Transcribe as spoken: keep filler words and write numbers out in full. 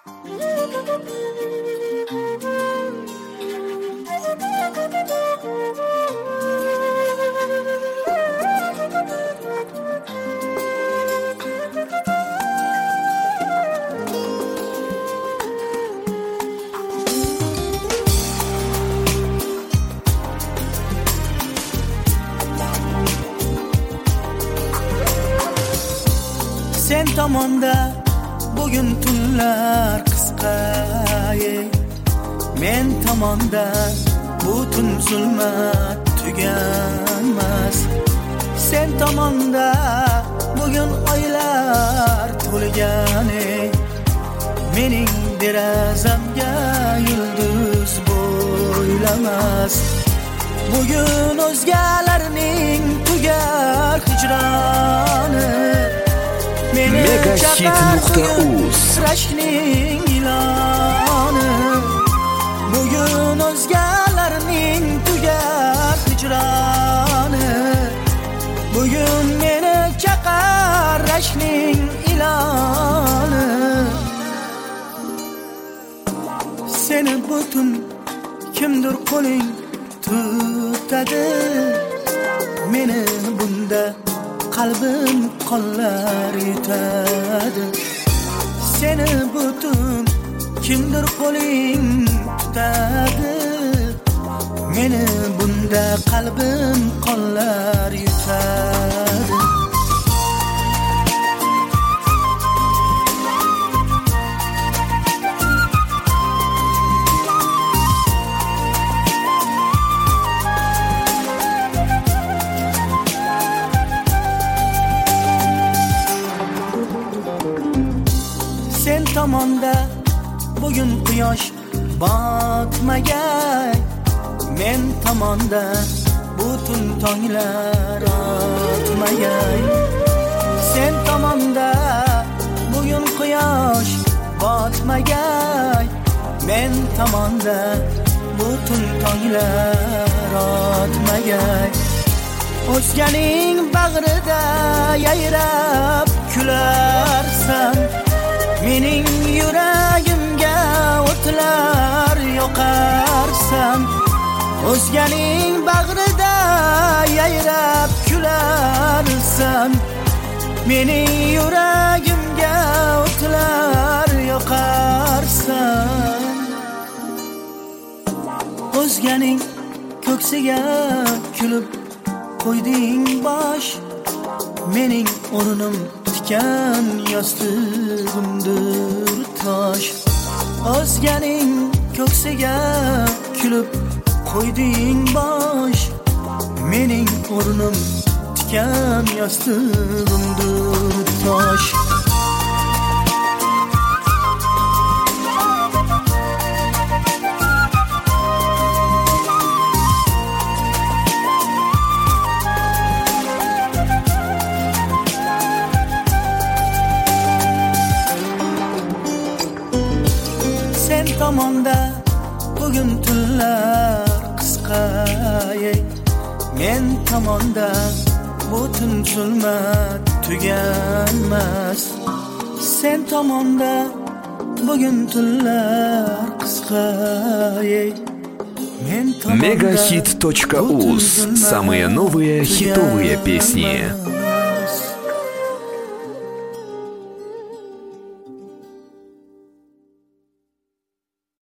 Sen tomonda bugun tunlar qisqa, men tomonda butun zulmat tuganmas. Sen tomonda bugun oylar to'lgan, mening derazamga yulduz bo'ylamas. Bugun o'zgalarning tugar hijroni, Megahit nuqta uz rashkning iloni. Bugun o'zgalarning tugar hijroni, bugun meni chaqar rashkning iloni. Seni butun kimdir qo'ling tutadi, meni bunda qalbim qonlar yutadi. Seni butun kimdir qo'ling tutadi, meni bunda qalbim qonlar yutadi. Sen tomonda bugun quyosh botmagay, men tomonda butun tonglar otmagay. Sen tomonda bugun quyosh botmagay, men tomonda butun tonglar otmagay. O'zganing bag'rida yayrab kularsan, mening yuragimga o'tlar yoqarsan. O'zganing bag'rida yayrab kularsan, mening yuragimga o'tlar yoqarsan. O'zganing ko'ksiga kulib qo'yding bosh, mening o'rnim tikan yostig'imdir tosh. O'zganing ko'ksiga kulib qo'yding bosh, mening o'rnim tikan yostig'imdir tosh. Sen tomonda bugun tunlar qisqa, men tomonda butun zulmat tuganmas. Sen tomonda bugun tunlar qisqa, men tomonda Megahit точка уз. Самые новые хитовые песни.